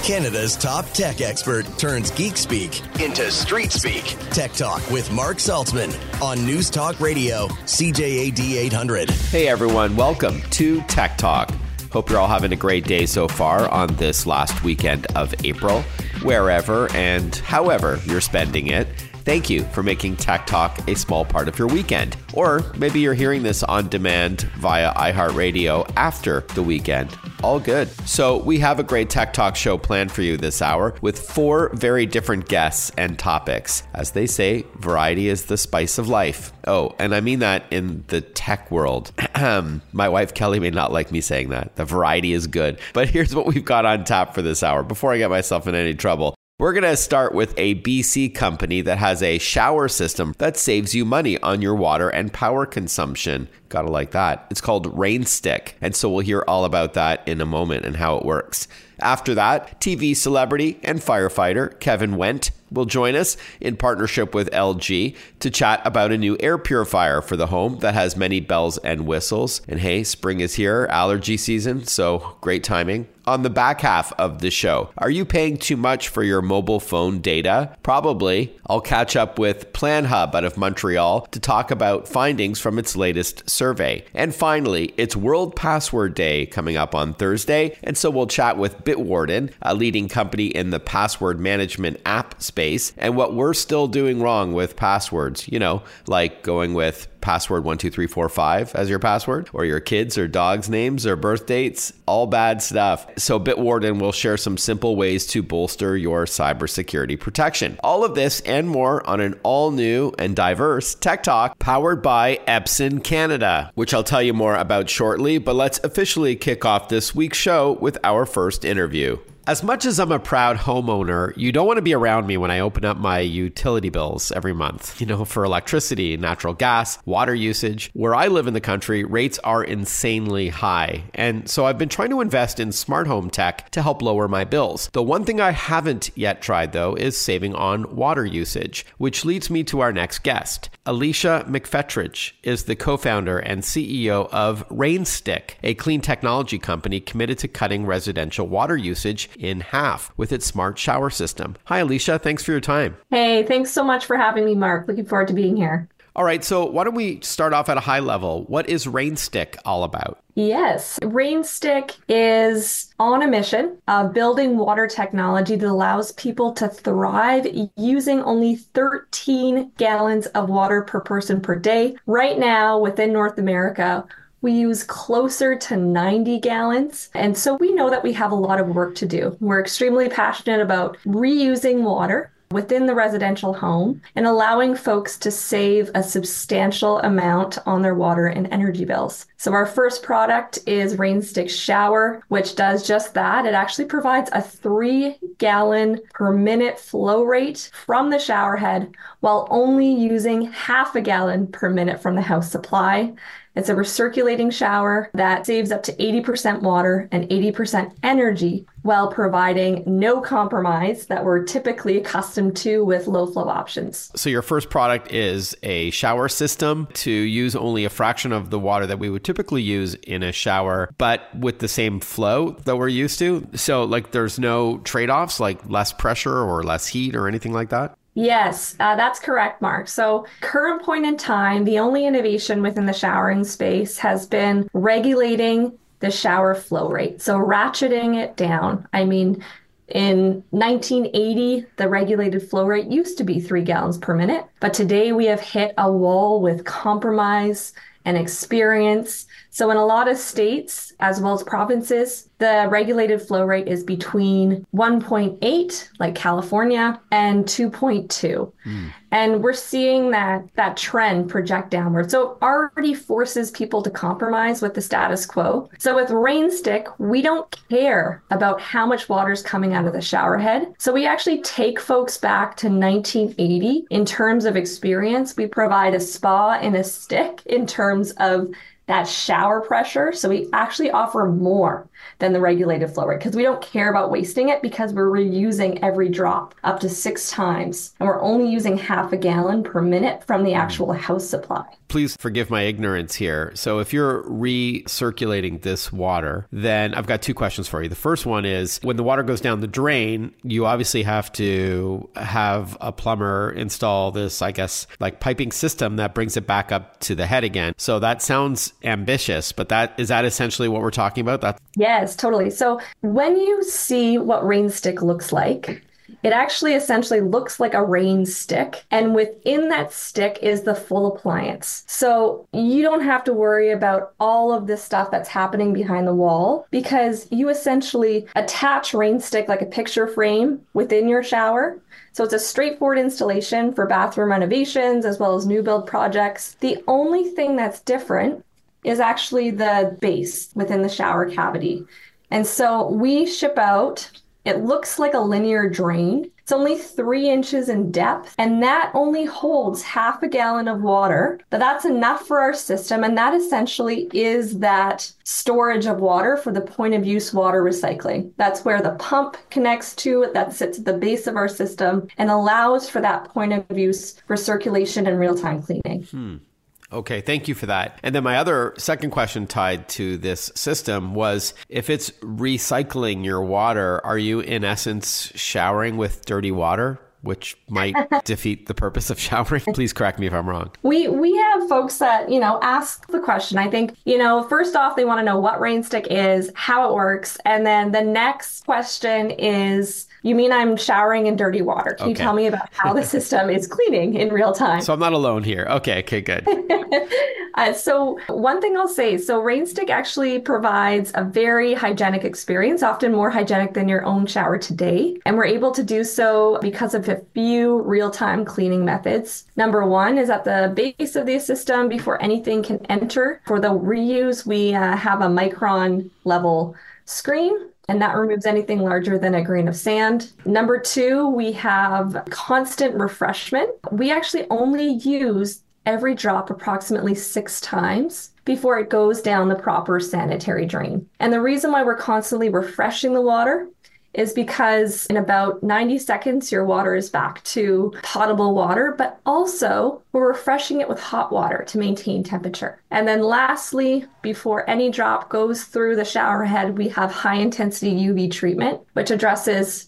Canada's top tech expert turns geek speak into street speak. Tech Talk with Mark Saltzman on News Talk Radio, CJAD 800. Hey everyone, welcome to Tech Talk. Hope you're all having a great day so far on this last weekend of April, wherever and however you're spending it. Thank you for making Tech Talk a small part of your weekend. Or maybe you're hearing this on demand via iHeartRadio after the weekend. All good. So we have a great Tech Talk show planned for you this hour with 4 very different guests and topics. As they say, variety is the spice of life. Oh, and I mean that in the tech world. My wife Kelly may not like me saying that. The variety is good. But here's what we've got on tap for this hour before I get myself in any trouble. We're going to start with a BC company that has a shower system that saves you money on your water and power consumption. Gotta like that. It's called RainStick. And so we'll hear all about that in a moment and how it works. After that, TV celebrity and firefighter Kevin Wendt will join us in partnership with LG to chat about a new air purifier for the home that has many bells and whistles. And hey, spring is here, allergy season, so great timing. On the back half of the show, are you paying too much for your mobile phone data? Probably. I'll catch up with PlanHub out of Montreal to talk about findings from its latest survey. And finally, it's World Password Day coming up on Thursday, and so we'll chat with Bitwarden, a leading company in the password management app space, and what we're still doing wrong with passwords. You know, like going with password 12345 as your password, or your kids' or dogs' names or birth dates, all bad stuff. So Bitwarden will share some simple ways to bolster your cybersecurity protection. All of this and more on an all-new and diverse Tech Talk powered by Epson Canada, which I'll tell you more about shortly, but let's officially kick off this week's show with our first interview. As much as I'm a proud homeowner, you don't want to be around me when I open up my utility bills every month. You know, for electricity, natural gas, water usage. Where I live in the country, rates are insanely high. And so I've been trying to invest in smart home tech to help lower my bills. The one thing I haven't yet tried, though, is saving on water usage, which leads me to our next guest. Alicia McFetridge is the co-founder and CEO of RainStick, a clean technology company committed to cutting residential water usage in half with its smart shower system. Hi, Alicia. Thanks for your time. Hey, thanks so much for having me, Mark. Looking forward to being here. All right. So why don't we start off at a high level? What is RainStick all about? Yes, RainStick is on a mission of building water technology that allows people to thrive using only 13 gallons of water per person per day. Right now, within North America, we use closer to 90 gallons. And so we know that we have a lot of work to do. We're extremely passionate about reusing water within the residential home and allowing folks to save a substantial amount on their water and energy bills. So our first product is RainStick Shower, which does just that. It actually provides a 3-gallon per minute flow rate from the shower head while only using half a gallon per minute from the house supply. It's a recirculating shower that saves up to 80% water and 80% energy while providing no compromise that we're typically accustomed to with low flow options. So your first product is a shower system to use only a fraction of the water that we would typically use in a shower, but with the same flow that we're used to. So like there's no trade-offs like less pressure or less heat or anything like that? Yes, that's correct, Mark. So current point in time, the only innovation within the showering space has been regulating the shower flow rate. So ratcheting it down. I mean, in 1980, the regulated flow rate used to be 3 gallons per minute, but today we have hit a wall with compromise and experience. So in a lot of states, as well as provinces, the regulated flow rate is between 1.8, like California, and 2.2. And we're seeing that trend project downward. So it already forces people to compromise with the status quo. So with RainStick, we don't care about how much water is coming out of the shower head. So we actually take folks back to 1980 in terms of experience. We provide a spa in a stick in terms of that shower pressure. So we actually offer more than the regulated flow rate because we don't care about wasting it because we're reusing every drop up to 6 times. And we're only using half a gallon per minute from the actual house supply. Please forgive my ignorance here. So if you're recirculating this water, then I've got 2 questions for you. The first one is when the water goes down the drain, you obviously have to have a plumber install this, I guess, like piping system that brings it back up to the head again. So that sounds ambitious, but is that essentially what we're talking about? Yes, totally. So when you see what RainStick looks like, it actually essentially looks like a rain stick, and within that stick is the full appliance. So you don't have to worry about all of this stuff that's happening behind the wall because you essentially attach RainStick like a picture frame within your shower. So it's a straightforward installation for bathroom renovations as well as new build projects. The only thing that's different is actually the base within the shower cavity. And so we ship out, it looks like a linear drain. It's only 3 inches in depth, and that only holds half a gallon of water. But that's enough for our system, and that essentially is that storage of water for the point of use water recycling. That's where the pump connects to, that sits at the base of our system and allows for that point of use for circulation and real-time cleaning. Okay, thank you for that. And then my other second question tied to this system was, if it's recycling your water, are you in essence showering with dirty water, which might defeat the purpose of showering? Please correct me if I'm wrong. We have folks that, ask the question. I think, first off, they want to know what RainStick is, how it works. And then the next question is, you mean I'm showering in dirty water? Can you tell me about how the system is cleaning in real time? So I'm not alone here. Okay, good. So one thing I'll say, so RainStick actually provides a very hygienic experience, often more hygienic than your own shower today. And we're able to do so because of a few real-time cleaning methods. Number one is at the base of the system before anything can enter. For the reuse, we have a micron level screen, and that removes anything larger than a grain of sand. Number two, we have constant refreshment. We actually only use every drop approximately 6 times before it goes down the proper sanitary drain. And the reason why we're constantly refreshing the water is because in about 90 seconds, your water is back to potable water, but also we're refreshing it with hot water to maintain temperature. And then lastly, before any drop goes through the shower head, we have high intensity UV treatment, which addresses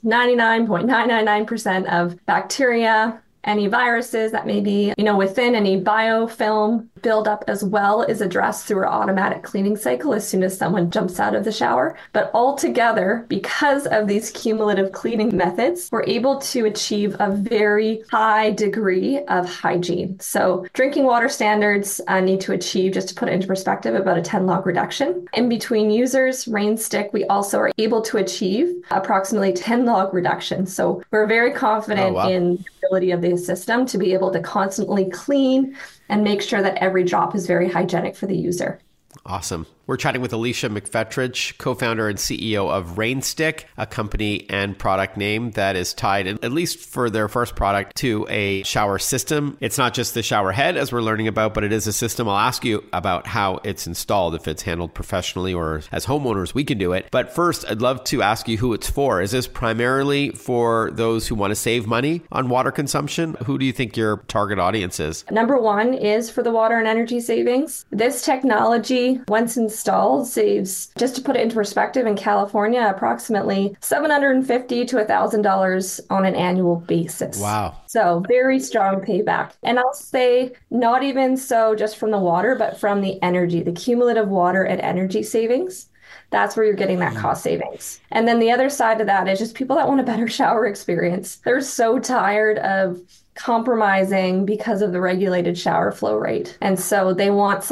99.999% of bacteria, any viruses that may be, within any biofilm buildup as well is addressed through our automatic cleaning cycle as soon as someone jumps out of the shower. But altogether, because of these cumulative cleaning methods, we're able to achieve a very high degree of hygiene. So drinking water standards need to achieve, just to put it into perspective, about a 10 log reduction. In between users, RainStick, we also are able to achieve approximately 10 log reduction. So we're very confident in the ability of the system to be able to constantly clean and make sure that every drop is very hygienic for the user. Awesome. We're chatting with Alicia McFetridge, co-founder and CEO of RainStick, a company and product name that is tied, at least for their first product, to a shower system. It's not just the shower head, as we're learning about, but it is a system. I'll ask you about how it's installed, if it's handled professionally or as homeowners, we can do it. But first, I'd love to ask you who it's for. Is this primarily for those who want to save money on water consumption? Who do you think your target audience is? Number one is for the water and energy savings. This technology, once installed, saves, just to put it into perspective, in California, approximately $750 to $1,000 on an annual basis. Wow. So very strong payback. And I'll say not even so just from the water, but from the energy, the cumulative water and energy savings. That's where you're getting that cost savings. And then the other side of that is just people that want a better shower experience. They're so tired of compromising because of the regulated shower flow rate. And so they want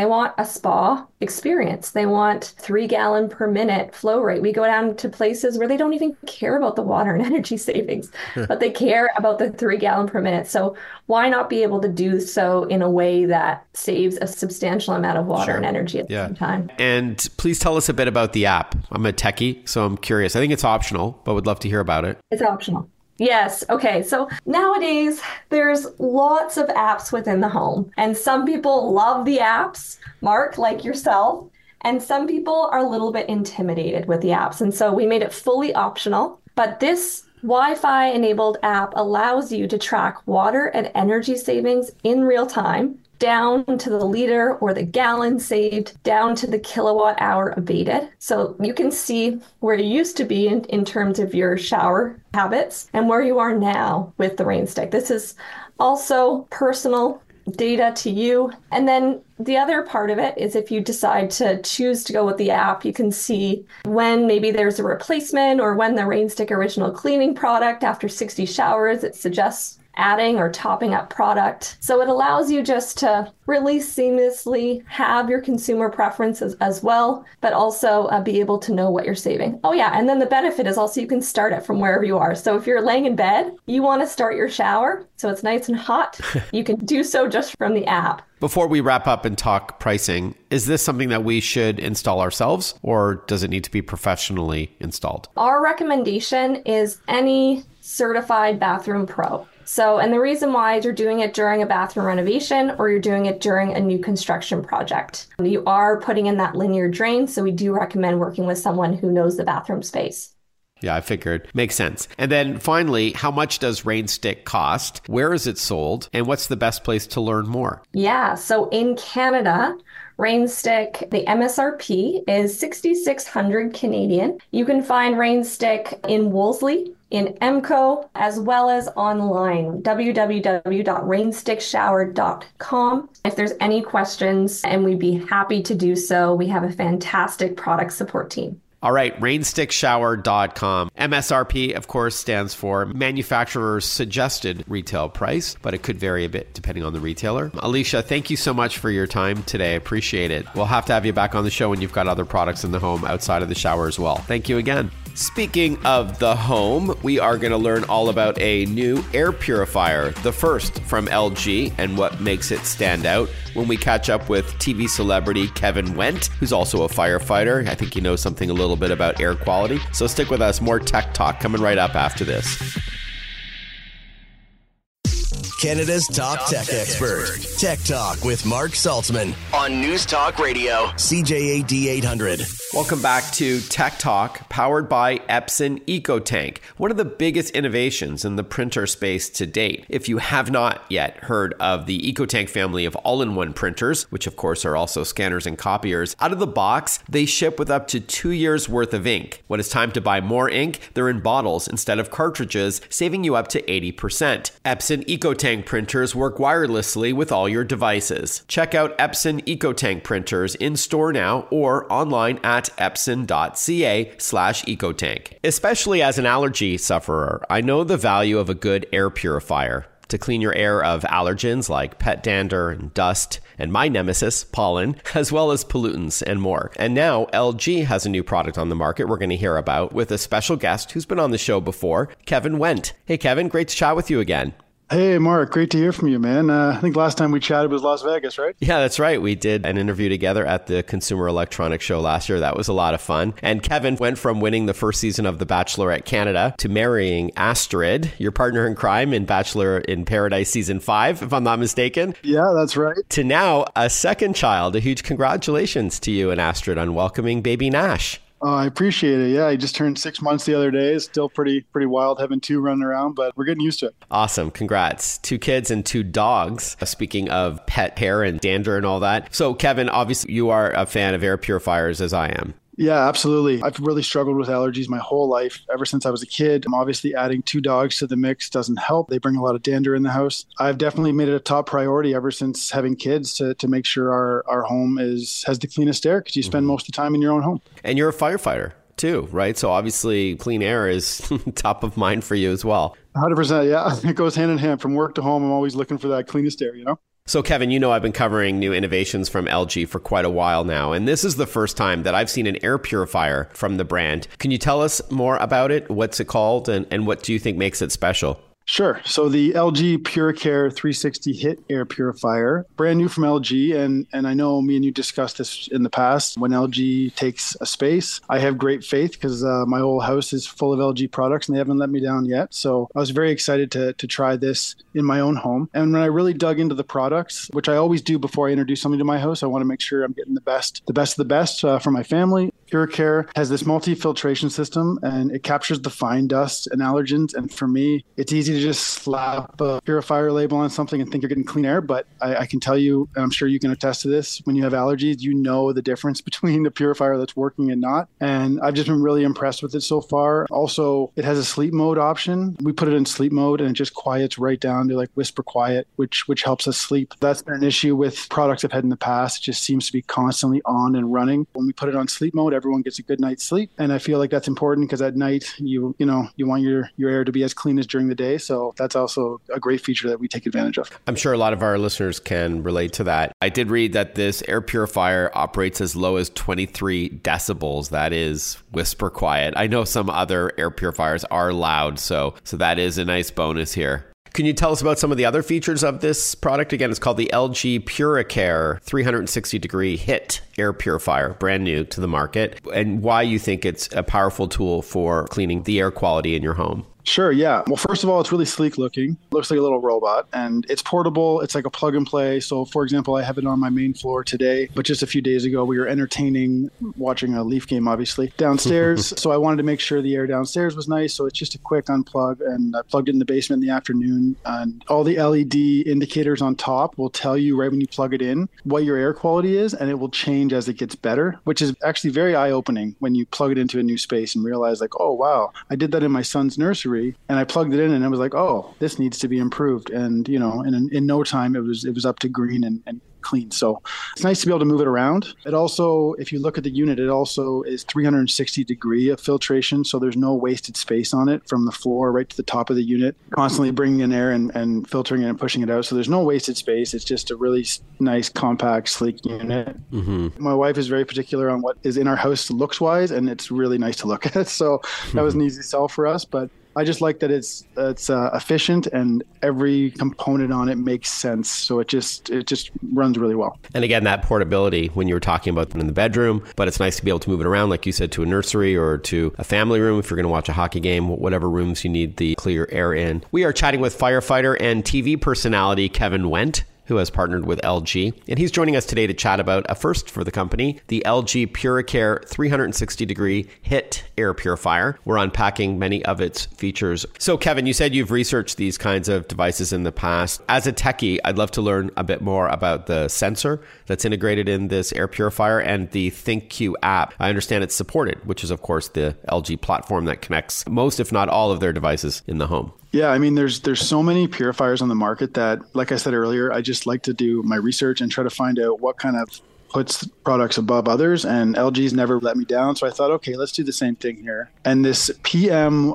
a spa experience. They want 3 gallon per minute flow rate. We go down to places where they don't even care about the water and energy savings, but they care about the 3 gallon per minute. So why not be able to do so in a way that saves a substantial amount of water and energy at the same time? And please tell us a bit about the app. I'm a techie, so I'm curious. I think it's optional, but would love to hear about it. It's optional. Yes. Okay. So nowadays, there's lots of apps within the home, and some people love the apps, Mark, like yourself, And some people are a little bit intimidated with the apps. And so we made it fully optional. But this Wi-Fi enabled app allows you to track water and energy savings in real time, down to the liter or the gallon saved, down to the kilowatt hour abated. So you can see where you used to be in terms of your shower habits and where you are now with the RainStick. This is also personal data to you. And then the other part of it is if you decide to choose to go with the app, you can see when maybe there's a replacement or when the RainStick original cleaning product after 60 showers, it suggests adding or topping up product. So it allows you just to really seamlessly have your consumer preferences as well, but also be able to know what you're saving. Oh yeah, and then the benefit is also you can start it from wherever you are. So if you're laying in bed, you want to start your shower, so it's nice and hot, you can do so just from the app. Before we wrap up and talk pricing, is this something that we should install ourselves or does it need to be professionally installed? Our recommendation is any certified bathroom pro. So, and the reason why is you're doing it during a bathroom renovation or you're doing it during a new construction project. You are putting in that linear drain, so we do recommend working with someone who knows the bathroom space. Yeah, I figured. Makes sense. And then finally, how much does RainStick cost? Where is it sold? And what's the best place to learn more? Yeah, so in Canada, RainStick, the MSRP is 6,600 Canadian. You can find RainStick in Wolseley, in MCO, as well as online, www.rainstickshower.com. If there's any questions, and we'd be happy to do so, we have a fantastic product support team. All right, rainstickshower.com. MSRP, of course, stands for manufacturer's suggested retail price, but it could vary a bit depending on the retailer. Alicia, thank you so much for your time today. I appreciate it. We'll have to have you back on the show when you've got other products in the home outside of the shower as well. Thank you again. Speaking of the home, we are going to learn all about a new air purifier, the first from LG, and what makes it stand out when we catch up with TV celebrity Kevin Wendt, who's also a firefighter. I think he knows something a little bit about air quality. So stick with us. More tech talk coming right up after this. Canada's top tech expert. Tech Talk with Mark Saltzman on News Talk Radio, CJAD 800. Welcome back to Tech Talk, powered by Epson EcoTank, one of the biggest innovations in the printer space to date. If you have not yet heard of the EcoTank family of all-in-one printers, which of course are also scanners and copiers, out of the box, they ship with up to 2 years worth of ink. When it's time to buy more ink, they're in bottles instead of cartridges, saving you up to 80%. Epson EcoTank printers work wirelessly with all your devices. Check out Epson EcoTank printers in store now or online at epson.ca/ecotank. Especially as an allergy sufferer, I know the value of a good air purifier to clean your air of allergens like pet dander and dust, and my nemesis, pollen, as well as pollutants and more. And now LG has a new product on the market we're going to hear about with a special guest who's been on the show before, Kevin Wendt. Hey Kevin, great to chat with you again. Hey, Mark. Great to hear from you, man. I think last time we chatted was Las Vegas, right? Yeah, that's right. We did an interview together at the Consumer Electronics Show last year. That was a lot of fun. And Kevin went from winning the first season of The Bachelorette Canada to marrying Astrid, your partner in crime in Bachelor in Paradise Season 5, if I'm not mistaken. Yeah, that's right. To now a second child. A huge congratulations to you and Astrid on welcoming baby Nash. Oh, I appreciate it. Yeah, he just turned 6 months the other day. It's still pretty wild having two running around, but we're getting used to it. Awesome. Congrats. 2 kids and 2 dogs. Speaking of pet hair and dander and all that. So, Kevin, obviously you are a fan of air purifiers as I am. Yeah, absolutely. I've really struggled with allergies my whole life, ever since I was a kid. Obviously, adding 2 dogs to the mix doesn't help. They bring a lot of dander in the house. I've definitely made it a top priority ever since having kids to make sure our home has the cleanest air, because you spend most of the time in your own home. And you're a firefighter too, right? So obviously clean air is top of mind for you as well. 100%. Yeah, it goes hand in hand. From work to home, I'm always looking for that cleanest air, you know? So Kevin, you know I've been covering new innovations from LG for quite a while now, and this is the first time that I've seen an air purifier from the brand. Can you tell us more about it? What's it called, and what do you think makes it special? Sure. So the LG PuraCare 360 HIT air purifier, brand new from LG. And I know me and you discussed this in the past. When LG takes a space, I have great faith because my whole house is full of LG products and they haven't let me down yet. So I was very excited to try this in my own home. And when I really dug into the products, which I always do before I introduce something to my house, I want to make sure I'm getting the best of the best for my family. PuraCare has this multi-filtration system and it captures the fine dust and allergens. And for me, it's easy to just slap a purifier label on something and think you're getting clean air. But I can tell you, and I'm sure you can attest to this, when you have allergies, you know the difference between the purifier that's working and not. And I've just been really impressed with it so far. Also, it has a sleep mode option. We put it in sleep mode and it just quiets right down to like whisper quiet, which helps us sleep. That's been an issue with products I've had in the past. It just seems to be constantly on and running. When we put it on sleep mode, everyone gets a good night's sleep. And I feel like that's important because at night, you want your air to be as clean as during the day. So that's also a great feature that we take advantage of. I'm sure a lot of our listeners can relate to that. I did read that this air purifier operates as low as 23 decibels. That is whisper quiet. I know some other air purifiers are loud, so that is a nice bonus here. Can you tell us about some of the other features of this product? Again, it's called the LG PuraCare 360-degree HIT air purifier, brand new to the market, and why you think it's a powerful tool for cleaning the air quality in your home. Sure, yeah. Well, first of all, it's really sleek looking. Looks like a little robot and it's portable. It's like a plug and play. So for example, I have it on my main floor today, but just a few days ago, we were watching a Leaf game, obviously, downstairs. So I wanted to make sure the air downstairs was nice. So it's just a quick unplug and I plugged it in the basement in the afternoon and all the LED indicators on top will tell you right when you plug it in what your air quality is and it will change as it gets better, which is actually very eye-opening when you plug it into a new space and realize like, oh, wow, I did that in my son's nursery. And I plugged it in and I was like, oh, this needs to be improved. And, in no time, it was up to green and clean. So it's nice to be able to move it around. It also, if you look at the unit, it also is 360 degree of filtration. So there's no wasted space on it from the floor right to the top of the unit, constantly bringing in air and filtering it and pushing it out. So there's no wasted space. It's just a really nice, compact, sleek unit. Mm-hmm. My wife is very particular on what is in our house looks wise, and it's really nice to look at. So that was an easy sell for us. But I just like that it's efficient and every component on it makes sense. So it just runs really well. And again, that portability when you were talking about them in the bedroom, but it's nice to be able to move it around, like you said, to a nursery or to a family room if you're going to watch a hockey game, whatever rooms you need the clear air in. We are chatting with firefighter and TV personality Kevin Wendt, who has partnered with LG. And he's joining us today to chat about a first for the company, the LG PuraCare 360-degree HIT air purifier. We're unpacking many of its features. So Kevin, you said you've researched these kinds of devices in the past. As a techie, I'd love to learn a bit more about the sensor that's integrated in this air purifier and the ThinQ app. I understand it's supported, which is of course the LG platform that connects most, if not all, of their devices in the home. Yeah, I mean, there's so many purifiers on the market that, like I said earlier, I just like to do my research and try to find out what kind of puts products above others, and LG's never let me down. So I thought, okay, let's do the same thing here. And this PM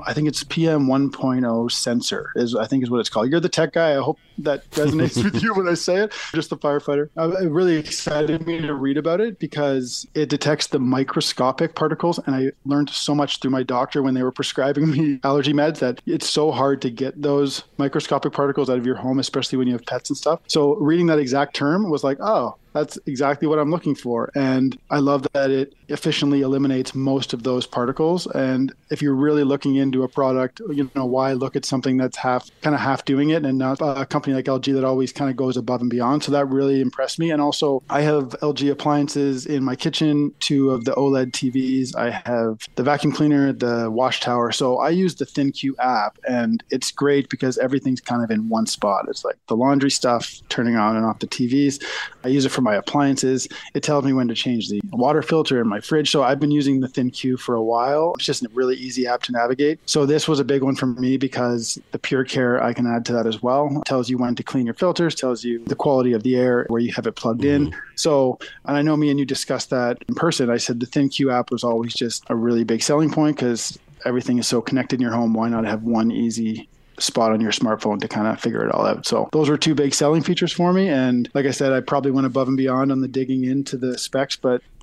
1.0 sensor is what it's called. You're the tech guy. I hope that resonates with you when I say it. Just the firefighter. It really excited me to read about it because it detects the microscopic particles. And I learned so much through my doctor when they were prescribing me allergy meds that it's so hard to get those microscopic particles out of your home, especially when you have pets and stuff. So reading that exact term was like, oh, that's exactly what I'm looking for. And I love that it efficiently eliminates most of those particles. And if you're really looking into a product, why look at something that's half doing it and not a company like LG that always kind of goes above and beyond. So that really impressed me. And also I have LG appliances in my kitchen, 2 of the OLED TVs. I have the vacuum cleaner, the wash tower. So I use the ThinQ app and it's great because everything's kind of in one spot. It's like the laundry stuff, turning on and off the TVs. I use it for my appliances. It tells me when to change the water filter in my fridge. So I've been using the ThinQ for a while. It's just a really easy app to navigate. So this was a big one for me because the PuraCare, I can add to that as well. It tells you when to clean your filters, tells you the quality of the air, where you have it plugged in. So, and I know me and you discussed that in person. I said the ThinQ app was always just a really big selling point because everything is so connected in your home. Why not have one easy spot on your smartphone to kind of figure it all out? So those were 2 big selling features for me. And like I said, I probably went above and beyond on the digging into the specs, but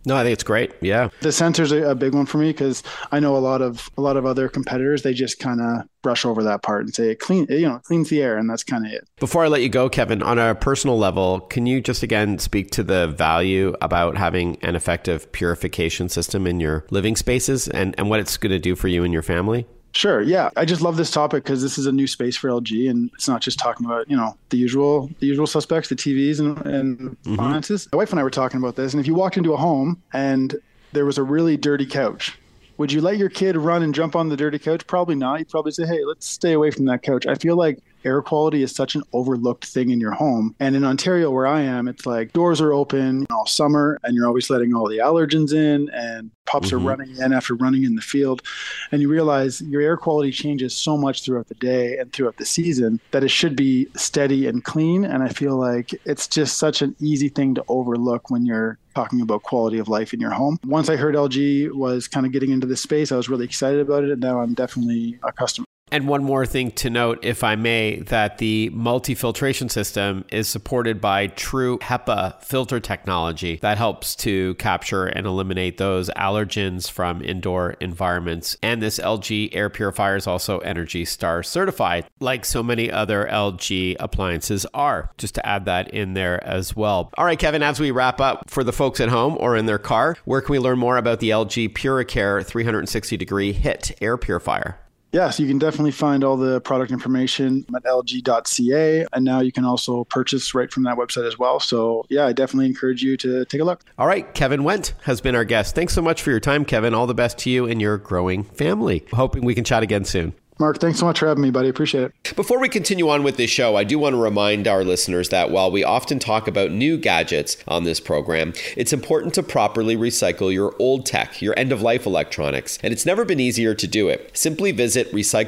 No, I think it's great. Yeah. The sensor's a big one for me because I know a lot of other competitors, they just kind of brush over that part and say it cleans the air, and that's kind of it. Before I let you go, Kevin, on a personal level, can you just again speak to the value about having an effective purification system in your living spaces and what it's going to do for you and your family? Sure. Yeah. I just love this topic because this is a new space for LG, and it's not just talking about, the usual suspects, the TVs and appliances. My wife and I were talking about this, and if you walked into a home and there was a really dirty couch, would you let your kid run and jump on the dirty couch? Probably not. You'd probably say, hey, let's stay away from that couch. I feel like air quality is such an overlooked thing in your home. And in Ontario, where I am, it's like doors are open all summer and you're always letting all the allergens in, and pups are running in after running in the field. And you realize your air quality changes so much throughout the day and throughout the season that it should be steady and clean. And I feel like it's just such an easy thing to overlook when you're talking about quality of life in your home. Once I heard LG was kind of getting into this space, I was really excited about it. And now I'm definitely a customer. And one more thing to note, if I may, that the multi-filtration system is supported by true HEPA filter technology that helps to capture and eliminate those allergens from indoor environments. And this LG air purifier is also ENERGY STAR certified, like so many other LG appliances are, just to add that in there as well. All right, Kevin, as we wrap up, for the folks at home or in their car, where can we learn more about the LG PuriCare 360-degree HIT air purifier? Yeah, so you can definitely find all the product information at lg.ca. And now you can also purchase right from that website as well. So yeah, I definitely encourage you to take a look. All right, Kevin Wendt has been our guest. Thanks so much for your time, Kevin. All the best to you and your growing family. Hoping we can chat again soon. Mark, thanks so much for having me, buddy. Appreciate it. Before we continue on with this show, I do want to remind our listeners that while we often talk about new gadgets on this program, it's important to properly recycle your old tech, your end-of-life electronics, and it's never been easier to do it. Simply visit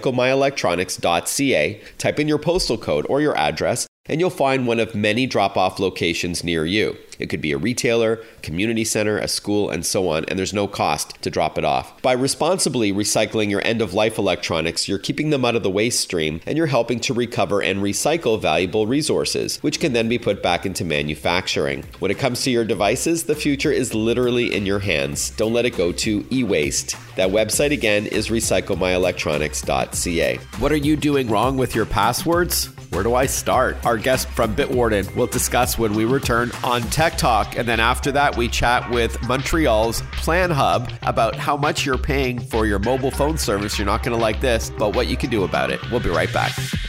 recyclemyelectronics.ca, type in your postal code or your address, and you'll find one of many drop-off locations near you. It could be a retailer, community center, a school, and so on, and there's no cost to drop it off. By responsibly recycling your end-of-life electronics, you're keeping them out of the waste stream, and you're helping to recover and recycle valuable resources, which can then be put back into manufacturing. When it comes to your devices, the future is literally in your hands. Don't let it go to e-waste. That website again is recyclemyelectronics.ca. What are you doing wrong with your passwords? Where do I start? Our guest from Bitwarden will discuss when we return on Tech Talk. And then after that, we chat with Montreal's Plan Hub about how much you're paying for your mobile phone service. You're not going to like this, but what you can do about it. We'll be right back.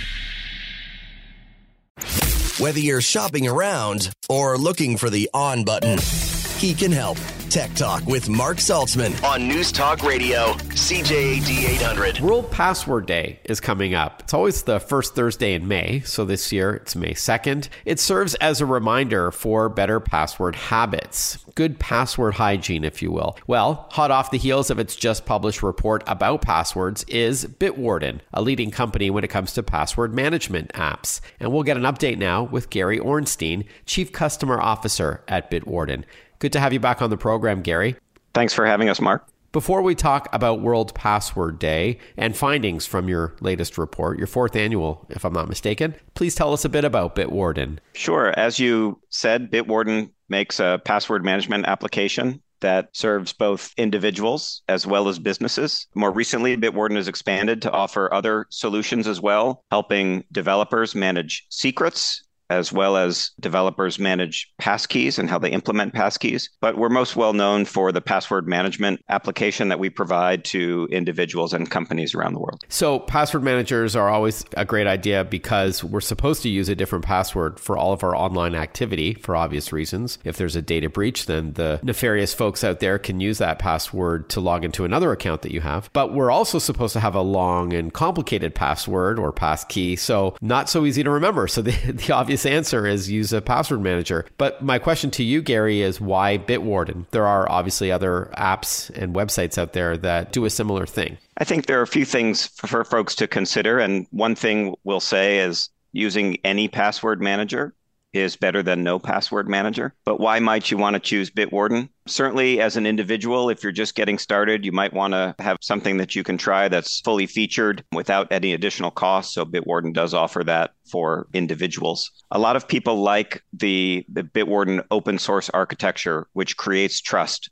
Whether you're shopping around or looking for the on button, he can help. Tech Talk with Mark Saltzman on News Talk Radio, CJAD 800. World Password Day is coming up. It's always the first Thursday in May, so this year it's May 2nd. It serves as a reminder for better password habits, good password hygiene, if you will. Well, hot off the heels of its just published report about passwords is Bitwarden, a leading company when it comes to password management apps. And we'll get an update now with Gary Ornstein, Chief Customer Officer at Bitwarden. Good to have you back on the program, Gary. Thanks for having us, Mark. Before we talk about World Password Day and findings from your latest report, your fourth annual, if I'm not mistaken, please tell us a bit about Bitwarden. Sure. As you said, Bitwarden makes a password management application that serves both individuals as well as businesses. More recently, Bitwarden has expanded to offer other solutions as well, helping developers manage secrets, as well as developers manage passkeys and how they implement passkeys. But we're most well known for the password management application that we provide to individuals and companies around the world. So password managers are always a great idea because we're supposed to use a different password for all of our online activity for obvious reasons. If there's a data breach, then the nefarious folks out there can use that password to log into another account that you have. But we're also supposed to have a long and complicated password or passkey, so not so easy to remember. So the obvious answer is use a password manager. But my question to you, Gary, is why Bitwarden? There are obviously other apps and websites out there that do a similar thing. I think there are a few things for folks to consider. And one thing we'll say is using any password manager is better than no password manager. But why might you want to choose Bitwarden? Certainly, as an individual, if you're just getting started, you might want to have something that you can try that's fully featured without any additional cost. So Bitwarden does offer that for individuals. A lot of people like the Bitwarden open source architecture, which creates trust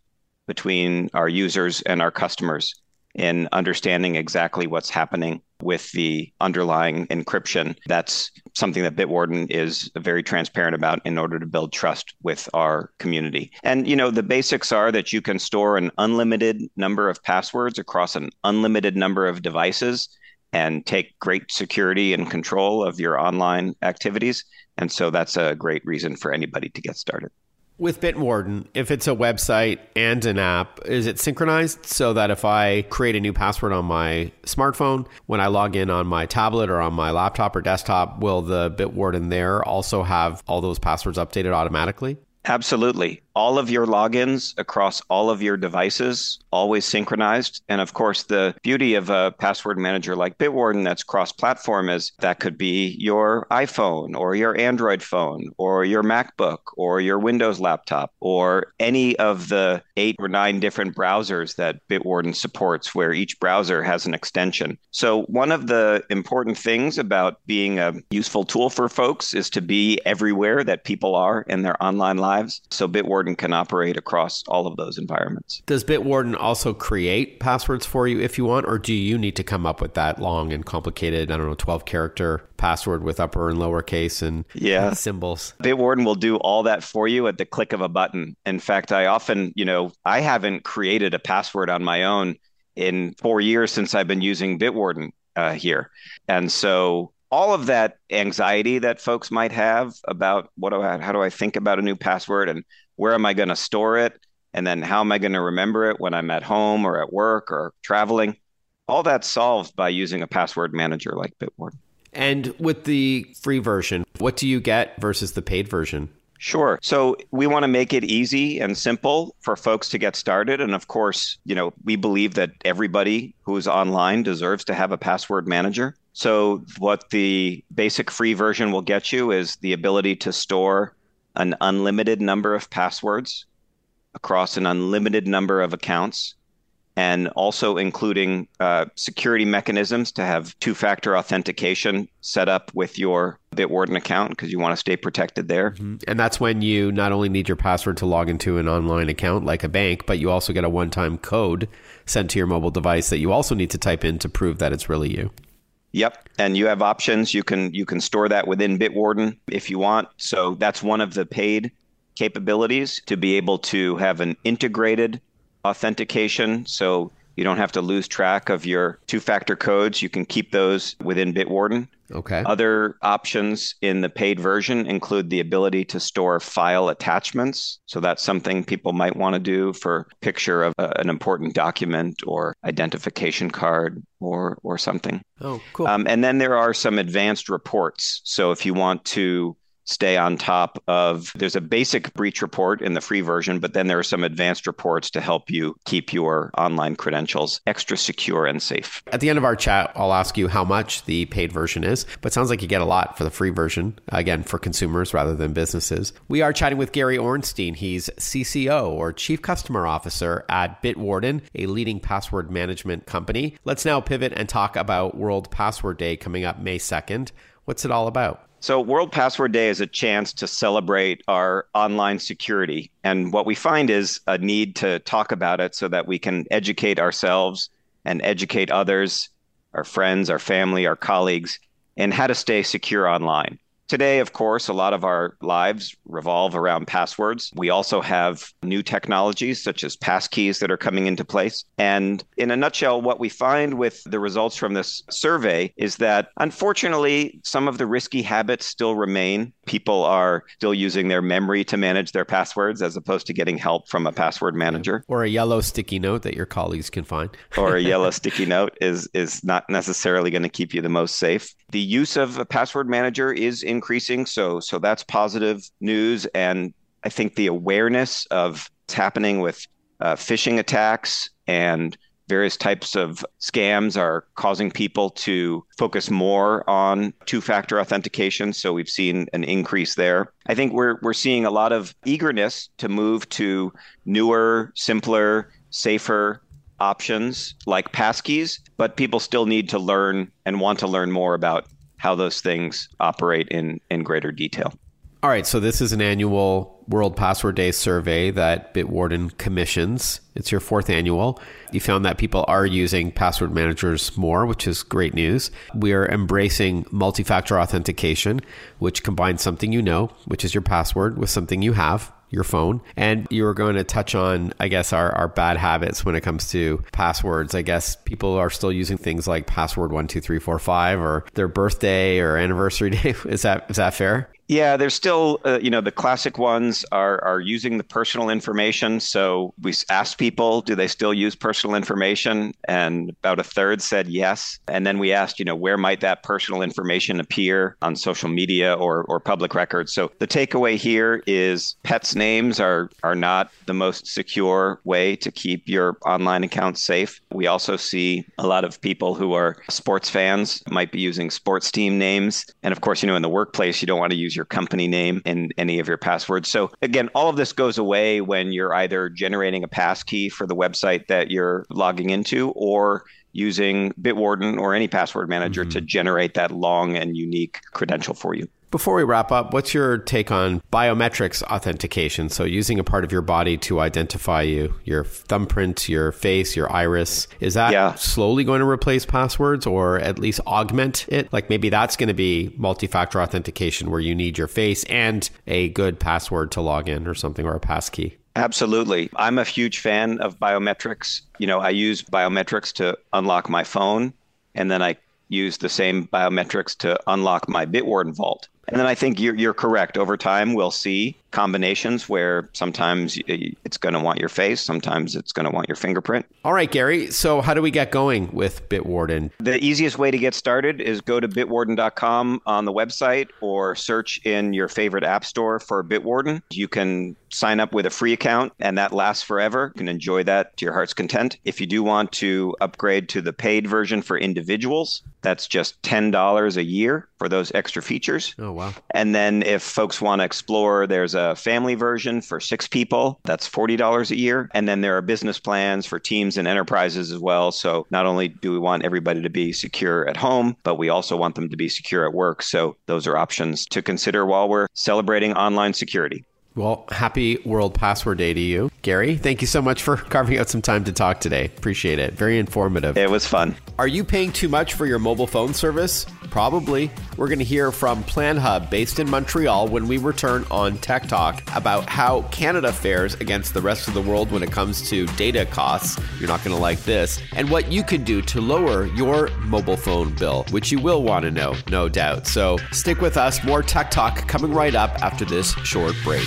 between our users and our customers in understanding exactly what's happening with the underlying encryption. That's something that Bitwarden is very transparent about in order to build trust with our community. And, the basics are that you can store an unlimited number of passwords across an unlimited number of devices and take great security and control of your online activities. And so that's a great reason for anybody to get started. With Bitwarden, if it's a website and an app, is it synchronized so that if I create a new password on my smartphone, when I log in on my tablet or on my laptop or desktop, will the Bitwarden there also have all those passwords updated automatically? Absolutely. All of your logins across all of your devices, always synchronized. And of course, the beauty of a password manager like Bitwarden that's cross-platform is that could be your iPhone or your Android phone or your MacBook or your Windows laptop or any of the 8 or 9 different browsers that Bitwarden supports, where each browser has an extension. So one of the important things about being a useful tool for folks is to be everywhere that people are in their online lives. So Bitwarden can operate across all of those environments. Does Bitwarden also create passwords for you if you want, or do you need to come up with that long and complicated, 12-character password with upper and lower case and symbols? Bitwarden will do all that for you at the click of a button. In fact, I often, I haven't created a password on my own in 4 years since I've been using Bitwarden here. And so all of that anxiety that folks might have about how do I think about a new password and where am I going to store it? And then how am I going to remember it when I'm at home or at work or traveling? All that's solved by using a password manager like Bitwarden. And with the free version, what do you get versus the paid version? Sure. So we want to make it easy and simple for folks to get started. And of course, we believe that everybody who's online deserves to have a password manager. So what the basic free version will get you is the ability to store an unlimited number of passwords across an unlimited number of accounts, and also including security mechanisms to have two-factor authentication set up with your Bitwarden account because you want to stay protected there. Mm-hmm. And that's when you not only need your password to log into an online account like a bank, but you also get a one-time code sent to your mobile device that you also need to type in to prove that it's really you. Yep. And you have options. You can store that within Bitwarden if you want. So that's one of the paid capabilities, to be able to have an integrated authentication. So you don't have to lose track of your two-factor codes. You can keep those within Bitwarden. Okay. Other options in the paid version include the ability to store file attachments. So that's something people might want to do for a picture of an important document or identification card or something. Oh, cool. And then there are some advanced reports. So if you want to stay on top of, there's a basic breach report in the free version, but then there are some advanced reports to help you keep your online credentials extra secure and safe. At the end of our chat, I'll ask you how much the paid version is, but it sounds like you get a lot for the free version, again, for consumers rather than businesses. We are chatting with Gary Ornstein. He's CCO, or Chief Customer Officer, at Bitwarden, a leading password management company. Let's now pivot and talk about World Password Day coming up May 2nd. What's it all about? So World Password Day is a chance to celebrate our online security. And what we find is a need to talk about it so that we can educate ourselves and educate others, our friends, our family, our colleagues, in how to stay secure online. Today, of course, a lot of our lives revolve around passwords. We also have new technologies such as passkeys that are coming into place. And in a nutshell, what we find with the results from this survey is that, unfortunately, some of the risky habits still remain. People are still using their memory to manage their passwords as opposed to getting help from a password manager. Or a yellow sticky note that your colleagues can find. Or a yellow sticky note is not necessarily going to keep you the most safe. The use of a password manager is increasing, so that's positive news. And I think the awareness of what's happening with phishing attacks and various types of scams are causing people to focus more on two-factor authentication. So we've seen an increase there. I think we're seeing a lot of eagerness to move to newer, simpler, safer options like passkeys, but people still need to learn and want to learn more about how those things operate in greater detail. All right, so this is an annual World Password Day survey that Bitwarden commissions. It's your 4th annual. You found that people are using password managers more, which is great news. We are embracing multi-factor authentication, which combines something you know, which is your password, with something you have, your phone. And you were going to touch on, I guess, our bad habits when it comes to passwords. I guess people are still using things like password 12345 or their birthday or anniversary day. Is that fair? Yeah, there's still, the classic ones are using the personal information. So we asked people, do they still use personal information? And about a third said yes. And then we asked, where might that personal information appear on social media or public records? So the takeaway here is pets' names are not the most secure way to keep your online accounts safe. We also see a lot of people who are sports fans might be using sports team names. And of course, in the workplace, you don't want to use your company name in any of your passwords. So again, all of this goes away when you're either generating a passkey for the website that you're logging into or using Bitwarden or any password manager to generate that long and unique credential for you. Before we wrap up, what's your take on biometrics authentication? So using a part of your body to identify you, your thumbprint, your face, your iris. Is that slowly going to replace passwords or at least augment it? Like maybe that's going to be multi-factor authentication where you need your face and a good password to log in or something, or a passkey. Absolutely. I'm a huge fan of biometrics. I use biometrics to unlock my phone, and then I use the same biometrics to unlock my Bitwarden vault. And then I think you're correct. Over time, we'll see combinations where sometimes it's going to want your face, sometimes it's going to want your fingerprint. All right, Gary. So how do we get going with Bitwarden? The easiest way to get started is go to bitwarden.com on the website or search in your favorite app store for Bitwarden. You can sign up with a free account and that lasts forever. You can enjoy that to your heart's content. If you do want to upgrade to the paid version for individuals, that's just $10 a year for those extra features. Oh, wow. And then if folks want to explore, there's a family version for 6 people. That's $40 a year. And then there are business plans for teams and enterprises as well. So not only do we want everybody to be secure at home, but we also want them to be secure at work. So those are options to consider while we're celebrating online security. Well, happy World Password Day to you. Gary, thank you so much for carving out some time to talk today. Appreciate it. Very informative. It was fun. Are you paying too much for your mobile phone service? Probably. We're going to hear from PlanHub, based in Montreal, when we return on Tech Talk about how Canada fares against the rest of the world when it comes to data costs. You're not going to like this. And what you can do to lower your mobile phone bill, which you will want to know, no doubt. So stick with us. More Tech Talk coming right up after this short break.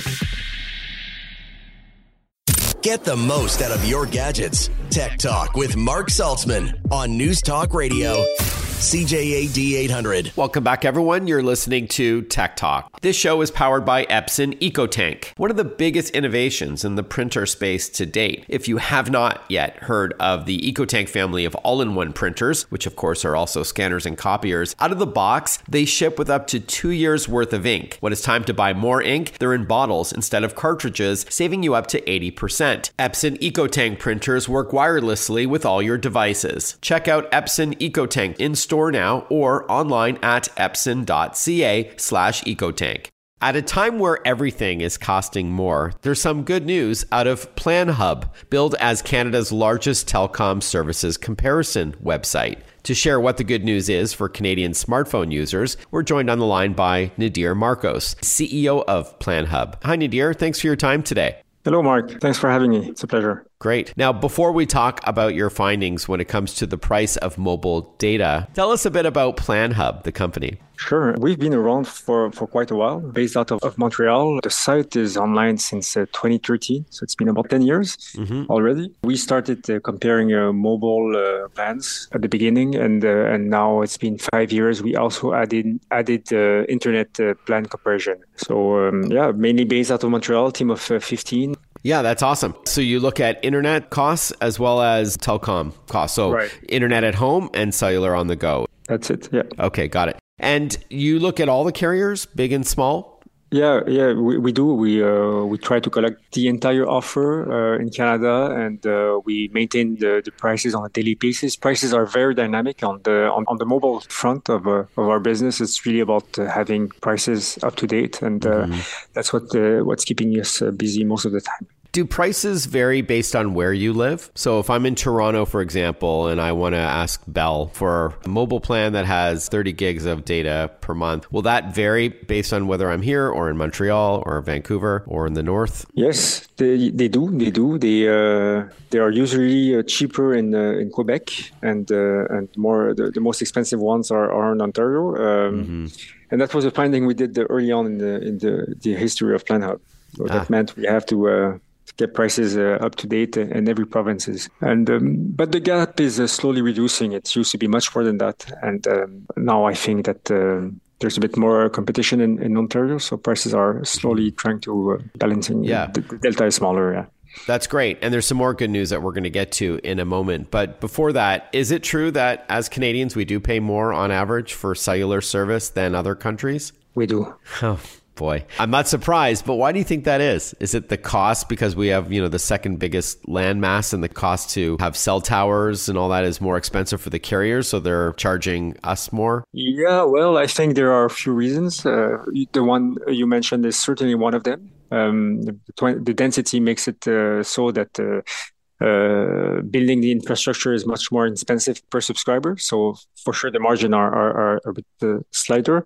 Get the most out of your gadgets. Tech Talk with Mark Saltzman on News Talk Radio. CJAD 800. Welcome back, everyone. You're listening to Tech Talk. This show is powered by Epson EcoTank, one of the biggest innovations in the printer space to date. If you have not yet heard of the EcoTank family of all-in-one printers, which of course are also scanners and copiers, out of the box, they ship with up to 2 years worth of ink. When it's time to buy more ink, they're in bottles instead of cartridges, saving you up to 80%. Epson EcoTank printers work wirelessly with all your devices. Check out Epson EcoTank in store now or online at epson.ca/ecotank. At a time where everything is costing more, there's some good news out of PlanHub, billed as Canada's largest telecom services comparison website. To share what the good news is for Canadian smartphone users, we're joined on the line by Nadir Marcos, CEO of PlanHub. Hi, Nadir. Thanks for your time today. Hello, Mark. Thanks for having me. It's a pleasure. Great. Now, before we talk about your findings when it comes to the price of mobile data, tell us a bit about PlanHub, the company. Sure. We've been around for quite a while, based out of Montreal. The site is online since 2013, so it's been about 10 years already. We started comparing mobile plans at the beginning, and now it's been 5 years. We also added internet plan comparison. So, mainly based out of Montreal, team of 15. Yeah, that's awesome. So you look at internet costs as well as telecom costs. So internet at home and cellular on the go. That's it. Yeah. Okay, got it. And you look at all the carriers, big and small? Yeah, we do. We try to collect the entire offer in Canada, and we maintain the prices on a daily basis. Prices are very dynamic on the mobile front of our business. It's really about having prices up to date, and that's what's keeping us busy most of the time. Do prices vary based on where you live? So if I'm in Toronto, for example, and I want to ask Bell for a mobile plan that has 30 gigs of data per month, will that vary based on whether I'm here or in Montreal or Vancouver or in the north? Yes, they do. They are usually cheaper in Quebec, and more the most expensive ones are in Ontario. And that was a finding we did early on in the history of PlanHub. So that meant we have to get prices up to date in every provinces. And but the gap is slowly reducing. It used to be much more than that, and now I think that there's a bit more competition in Ontario, so prices are slowly trying to balancing. Yeah, the delta is smaller. Yeah. That's great. And there's some more good news that we're going to get to in a moment. But before that, is it true that as Canadians, we do pay more on average for cellular service than other countries? We do. Oh, boy. I'm not surprised, but why do you think that is? Is it the cost because we have, the second biggest landmass, and the cost to have cell towers and all that is more expensive for the carriers, so they're charging us more? Yeah, well, I think there are a few reasons. The one you mentioned is certainly one of them. The density makes it so that building the infrastructure is much more expensive per subscriber. So for sure, the margin are a bit slighter.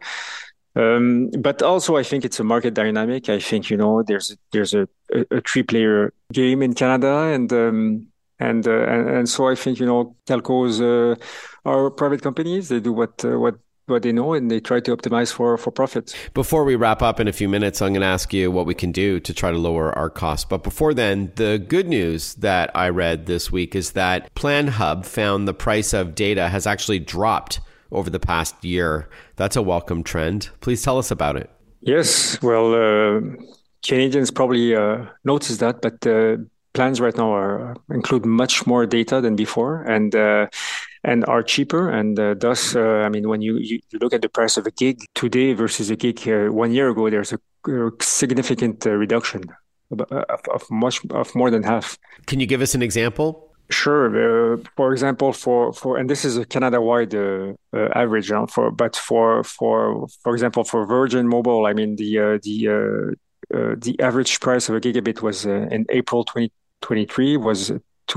But also, I think it's a market dynamic. I think there's a 3-player game in Canada, and so I think telcos are private companies. They do what they know, and they try to optimize for profit. Before we wrap up in a few minutes, I'm going to ask you what we can do to try to lower our costs. But before then, the good news that I read this week is that PlanHub found the price of data has actually dropped over the past year. That's a welcome trend. Please tell us about it. Yes, well, Canadians probably noticed that, but plans right now include much more data than before, and are cheaper. And thus, when you look at the price of a gig today versus a gig 1 year ago, there's a significant reduction of more than half. Can you give us an example? Sure. For example, for and this is a Canada-wide average. For example, for Virgin Mobile, the average price of a gigabit was in April 2023 was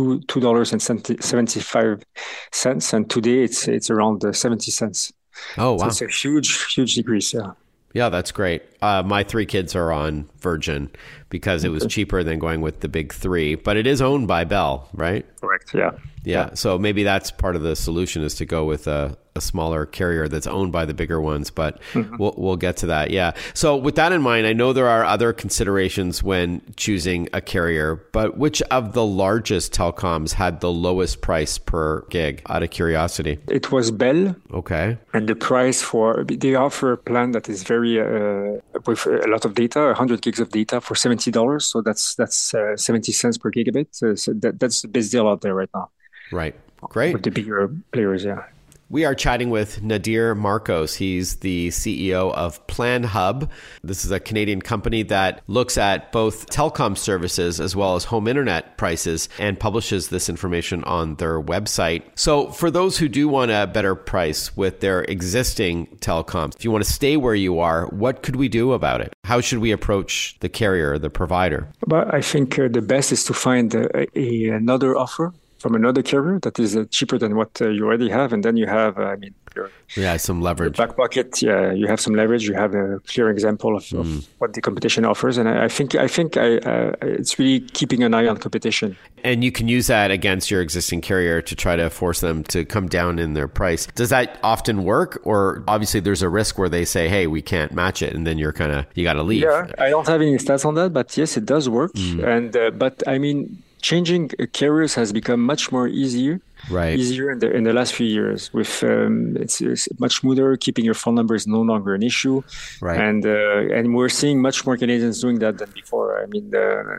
$2.75, and today it's around 70 cents. Oh, wow! So it's a huge decrease. Yeah. Yeah, that's great. My 3 kids are on Virgin because it was cheaper than going with the big 3, but it is owned by Bell, right? Correct. Yeah. Yeah. So maybe that's part of the solution, is to go with a smaller carrier that's owned by the bigger ones, but we'll get to that. Yeah. So with that in mind, I know there are other considerations when choosing a carrier, but which of the largest telecoms had the lowest price per gig, out of curiosity? It was Bell. Okay. And the price they offer a plan that is very, with a lot of data, 100 gigs of data for $70. So that's 70 cents per gigabit. So that's the best deal out there right now. Right. Great. With the bigger players, yeah. We are chatting with Nadir Marcos. He's the CEO of PlanHub. This is a Canadian company that looks at both telecom services as well as home internet prices and publishes this information on their website. So for those who do want a better price with their existing telecoms, if you want to stay where you are, what could we do about it? How should we approach the carrier, the provider? But I think the best is to find another offer from another carrier that is cheaper than what you already have, and then you have, some leverage. Back pocket, yeah, you have some leverage. You have a clear example of what the competition offers, and I think it's really keeping an eye on competition. And you can use that against your existing carrier to try to force them to come down in their price. Does that often work, or obviously there's a risk where they say, "Hey, we can't match it," and then you got to leave? Yeah, I don't have any stats on that, but yes, it does work. And changing carriers has become much more easier easier in the last few years. With it's much smoother. Keeping your phone number is no longer an issue, right? And we're seeing much more Canadians doing that than before. I mean,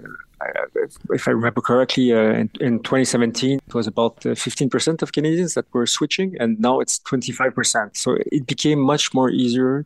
if I remember correctly, in 2017, it was about 15% of Canadians that were switching, and now it's 25%. So it became much more easier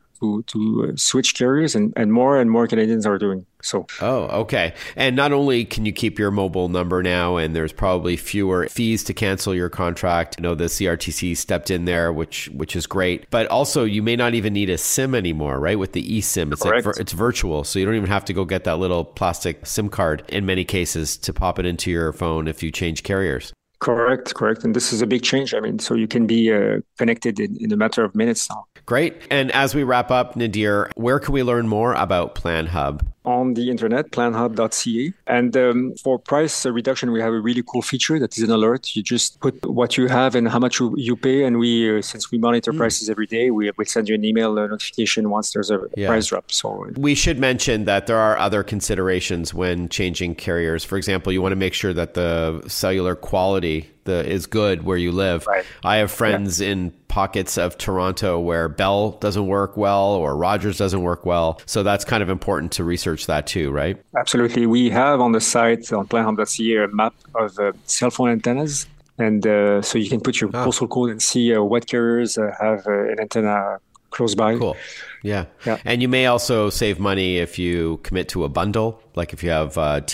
to switch carriers, and more Canadians are doing so. Oh, okay. And not only can you keep your mobile number now, and there's probably fewer fees to cancel your contract. I know the CRTC stepped in there, which is great. But also, you may not even need a SIM anymore, right? With the eSIM, it's virtual, so you don't even have to go get that little plastic SIM card in many cases to pop it into your phone if you change carriers. Correct. And this is a big change. I mean, so you can be connected in a matter of minutes now. Great. And as we wrap up, Nadir, where can we learn more about PlanHub? On the internet, planhub.ca. And for price reduction, we have a really cool feature that is an alert. You just put what you have and how much you pay. And we, since we monitor prices every day, we send you an email notification once there's a price drop. So we should mention that there are other considerations when changing carriers. For example, you want to make sure that the cellular quality is good where you live. Right. I have friends in pockets of Toronto where Bell doesn't work well or Rogers doesn't work well. So that's kind of important to research that too, right? Absolutely. We have on the site on planhub.ca a map of cell phone antennas. And so you can put your postal code and see what carriers have an antenna close by. Cool. Yeah. And you may also save money if you commit to a bundle, like if you have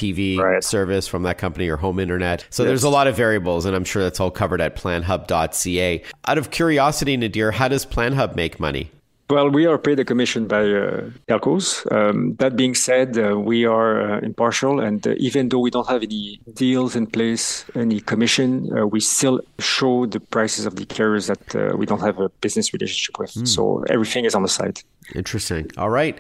TV service from that company or home internet. So there's a lot of variables, and I'm sure that's all covered at planhub.ca. Out of curiosity, Nadir, how does PlanHub make money? Well, we are paid a commission by telcos. That being said, we are impartial, and even though we don't have any deals in place, any commission, we still show the prices of the carriers that we don't have a business relationship with. So everything is on the site. Interesting. All right.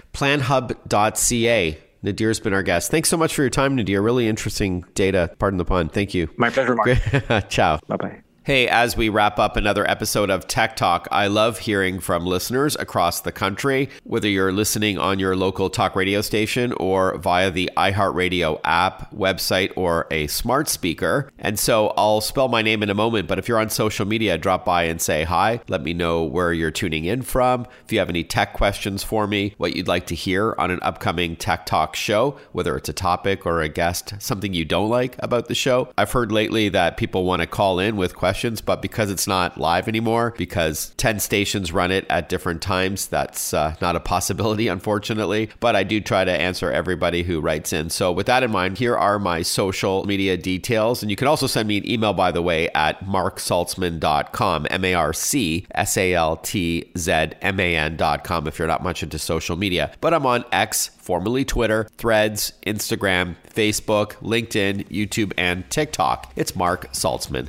Planhub.ca. Nadir's been our guest. Thanks so much for your time, Nadir. Really interesting data. Pardon the pun. Thank you. My pleasure, Mark. Ciao. Bye-bye. Hey, as we wrap up another episode of Tech Talk, I love hearing from listeners across the country, whether you're listening on your local talk radio station or via the iHeartRadio app, website, or a smart speaker. And so I'll spell my name in a moment, but if you're on social media, drop by and say hi. Let me know where you're tuning in from. If you have any tech questions for me, what you'd like to hear on an upcoming Tech Talk show, whether it's a topic or a guest, something you don't like about the show. I've heard lately that people want to call in with questions, but because it's not live anymore, because 10 stations run it at different times, that's not a possibility, unfortunately. But I do try to answer everybody who writes in. So with that in mind, here are my social media details. And you can also send me an email, by the way, at marksaltzman.com, marksaltzman.com if you're not much into social media. But I'm on X, formerly Twitter, Threads, Instagram, Facebook, LinkedIn, YouTube, and TikTok. It's Mark Saltzman,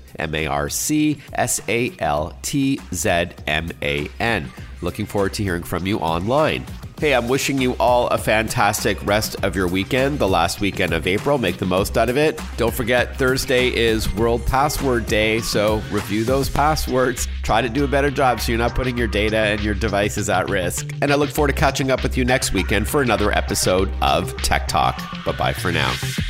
MarkSaltzman. Looking forward to hearing from you online. Hey, I'm wishing you all a fantastic rest of your weekend, the last weekend of April. Make the most out of it. Don't forget, Thursday is World Password Day, so review those passwords. Try to do a better job so you're not putting your data and your devices at risk. And I look forward to catching up with you next weekend for another episode of Tech Talk. Bye-bye for now.